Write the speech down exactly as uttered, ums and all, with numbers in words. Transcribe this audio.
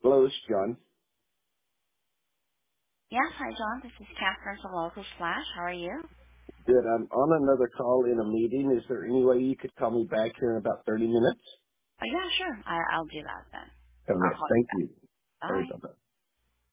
Hello, it's John. Yes, hi John. This is Catherine from Local Flash. How are you? Good. I'm on another call in a meeting. Is there any way you could call me back here in about thirty minutes? Oh yeah, sure. I, I'll do that then. I'll Okay. call you Thank back. you. All right. Bye. Bye-bye.